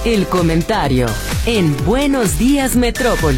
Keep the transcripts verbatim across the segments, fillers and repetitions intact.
El comentario en Buenos Días Metrópoli.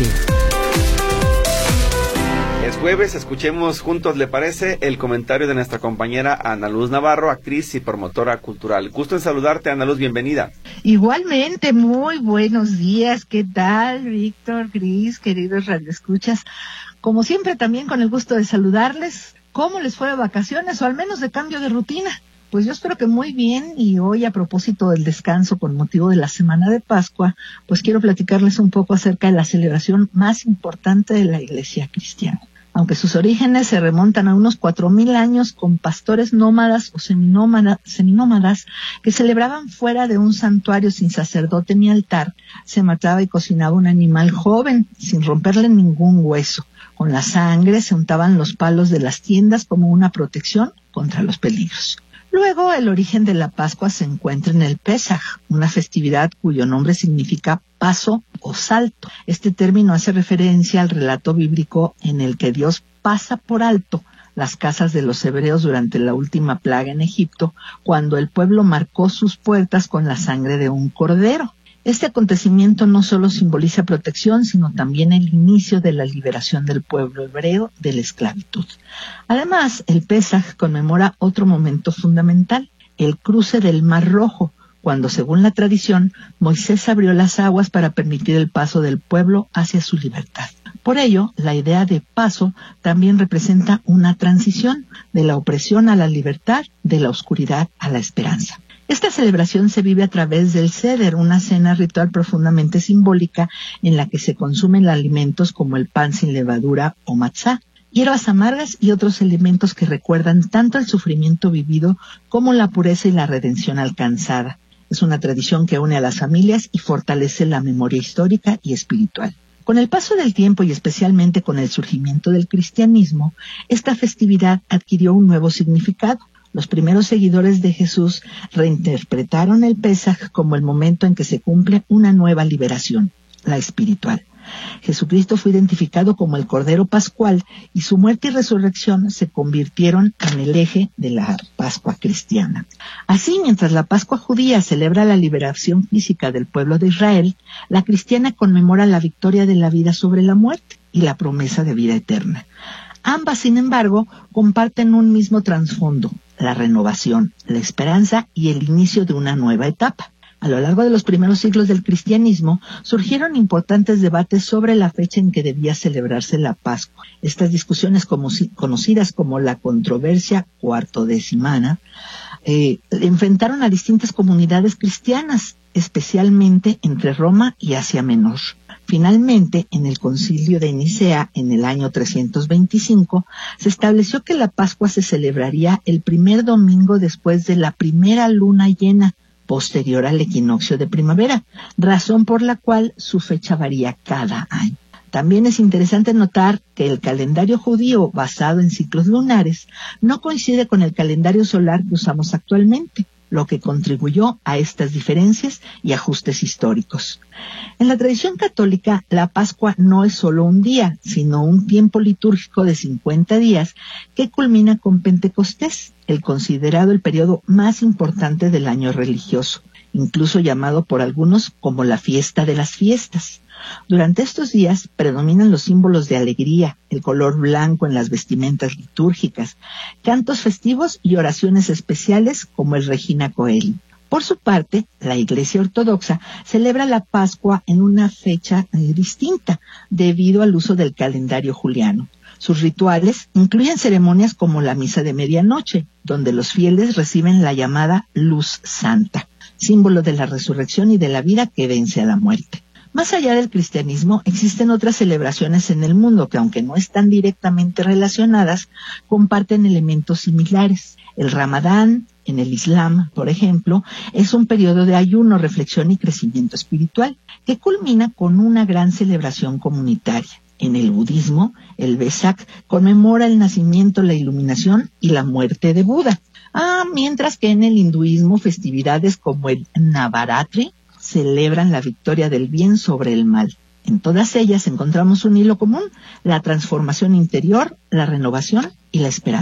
Es jueves, escuchemos juntos, ¿le parece? El comentario de nuestra compañera Ana Luz Navarro, actriz y promotora cultural. Gusto en saludarte, Ana Luz, bienvenida. Igualmente, muy buenos días. ¿Qué tal, Víctor, Cris, queridos radioescuchas? Como siempre, también con el gusto de saludarles. ¿Cómo les fue de vacaciones o al menos de cambio de rutina? Pues yo espero que muy bien, y hoy a propósito del descanso con motivo de la Semana de Pascua, pues quiero platicarles un poco acerca de la celebración más importante de la Iglesia cristiana. Aunque sus orígenes se remontan a unos cuatro mil años con pastores nómadas o seminómadas, seminómadas que celebraban fuera de un santuario sin sacerdote ni altar, se mataba y cocinaba un animal joven sin romperle ningún hueso. Con la sangre se untaban los palos de las tiendas como una protección contra los peligros. Luego, el origen de la Pascua se encuentra en el Pesaj, una festividad cuyo nombre significa paso o salto. Este término hace referencia al relato bíblico en el que Dios pasa por alto las casas de los hebreos durante la última plaga en Egipto, cuando el pueblo marcó sus puertas con la sangre de un cordero. Este acontecimiento no solo simboliza protección, sino también el inicio de la liberación del pueblo hebreo de la esclavitud. Además, el Pesaj conmemora otro momento fundamental, el cruce del Mar Rojo, cuando, según la tradición, Moisés abrió las aguas para permitir el paso del pueblo hacia su libertad. Por ello, la idea de paso también representa una transición de la opresión a la libertad, de la oscuridad a la esperanza. Esta celebración se vive a través del Seder, una cena ritual profundamente simbólica en la que se consumen alimentos como el pan sin levadura o matzá, hierbas amargas y otros elementos que recuerdan tanto el sufrimiento vivido como la pureza y la redención alcanzada. Es una tradición que une a las familias y fortalece la memoria histórica y espiritual. Con el paso del tiempo y especialmente con el surgimiento del cristianismo, esta festividad adquirió un nuevo significado. Los primeros seguidores de Jesús reinterpretaron el Pesaj como el momento en que se cumple una nueva liberación, la espiritual. Jesucristo fue identificado como el Cordero Pascual y su muerte y resurrección se convirtieron en el eje de la Pascua cristiana. Así, mientras la Pascua judía celebra la liberación física del pueblo de Israel, la cristiana conmemora la victoria de la vida sobre la muerte y la promesa de vida eterna. Ambas, sin embargo, comparten un mismo trasfondo: la renovación, la esperanza y el inicio de una nueva etapa. A lo largo de los primeros siglos del cristianismo, surgieron importantes debates sobre la fecha en que debía celebrarse la Pascua. Estas discusiones, como, conocidas como la controversia cuartodecimana, eh, enfrentaron a distintas comunidades cristianas, especialmente entre Roma y Asia Menor. Finalmente, en el Concilio de Nicea, en el año trescientos veinticinco, se estableció que la Pascua se celebraría el primer domingo después de la primera luna llena, posterior al equinoccio de primavera, razón por la cual su fecha varía cada año. También es interesante notar que el calendario judío basado en ciclos lunares no coincide con el calendario solar que usamos actualmente, lo que contribuyó a estas diferencias y ajustes históricos. En la tradición católica, la Pascua no es solo un día, sino un tiempo litúrgico de cincuenta días que culmina con Pentecostés, el considerado el periodo más importante del año religioso, incluso llamado por algunos como la fiesta de las fiestas. Durante estos días predominan los símbolos de alegría, el color blanco en las vestimentas litúrgicas, cantos festivos y oraciones especiales como el Regina Coeli. Por su parte, la Iglesia Ortodoxa celebra la Pascua en una fecha eh, distinta, debido al uso del calendario juliano. Sus rituales incluyen ceremonias como la misa de medianoche, donde los fieles reciben la llamada luz santa, símbolo de la resurrección y de la vida que vence a la muerte. Más allá del cristianismo, existen otras celebraciones en el mundo que, aunque no están directamente relacionadas, comparten elementos similares. El Ramadán, en el Islam, por ejemplo, es un periodo de ayuno, reflexión y crecimiento espiritual, que culmina con una gran celebración comunitaria. En el budismo, el Vesak conmemora el nacimiento, la iluminación y la muerte de Buda. Ah, mientras que en el hinduismo, festividades como el Navaratri celebran la victoria del bien sobre el mal. En todas ellas encontramos un hilo común: la transformación interior, la renovación y la esperanza.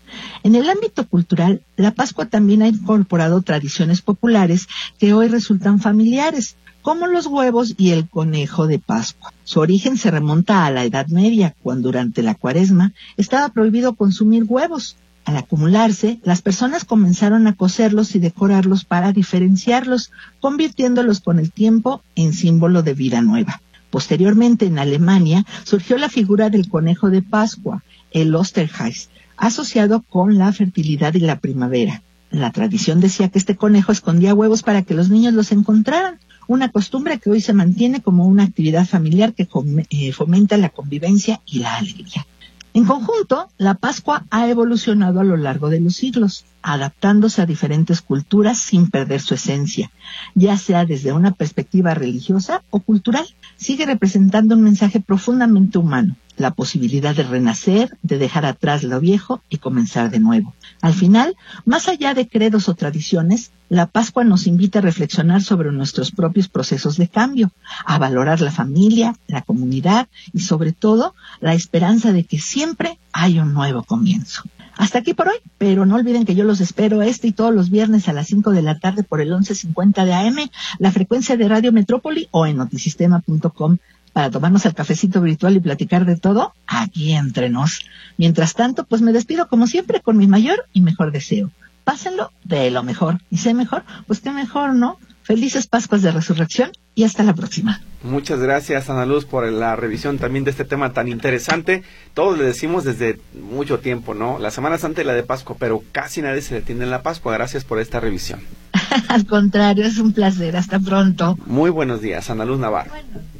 En el ámbito cultural, la Pascua también ha incorporado tradiciones populares que hoy resultan familiares, como los huevos y el conejo de Pascua. Su origen se remonta a la Edad Media, cuando durante la Cuaresma estaba prohibido consumir huevos. Al acumularse, las personas comenzaron a cocerlos y decorarlos para diferenciarlos, convirtiéndolos con el tiempo en símbolo de vida nueva. Posteriormente, en Alemania, surgió la figura del conejo de Pascua, el Osterhase, asociado con la fertilidad y la primavera. La tradición decía que este conejo escondía huevos para que los niños los encontraran, una costumbre que hoy se mantiene como una actividad familiar que fomenta la convivencia y la alegría. En conjunto, la Pascua ha evolucionado a lo largo de los siglos, adaptándose a diferentes culturas sin perder su esencia, ya sea desde una perspectiva religiosa o cultural. Sigue representando un mensaje profundamente humano, la posibilidad de renacer, de dejar atrás lo viejo y comenzar de nuevo. Al final, más allá de credos o tradiciones, la Pascua nos invita a reflexionar sobre nuestros propios procesos de cambio, a valorar la familia, la comunidad y sobre todo la esperanza de que siempre hay un nuevo comienzo. Hasta aquí por hoy, pero no olviden que yo los espero este y todos los viernes a las cinco de la tarde por el once cincuenta de A M, la frecuencia de Radio Metrópoli o en notisistema punto com para tomarnos el cafecito virtual y platicar de todo aquí entre nos. Mientras tanto, pues me despido como siempre con mi mayor y mejor deseo. Pásenlo de lo mejor. Y sé mejor, pues qué mejor, ¿no? Felices Pascuas de Resurrección y hasta la próxima. Muchas gracias, Ana Luz, por la revisión también de este tema tan interesante. Todos le decimos desde mucho tiempo, ¿no? La Semana Santa y la de Pascua, pero casi nadie se detiene en la Pascua. Gracias por esta revisión. Al contrario, es un placer. Hasta pronto. Muy buenos días, Ana Luz Navarro. Bueno.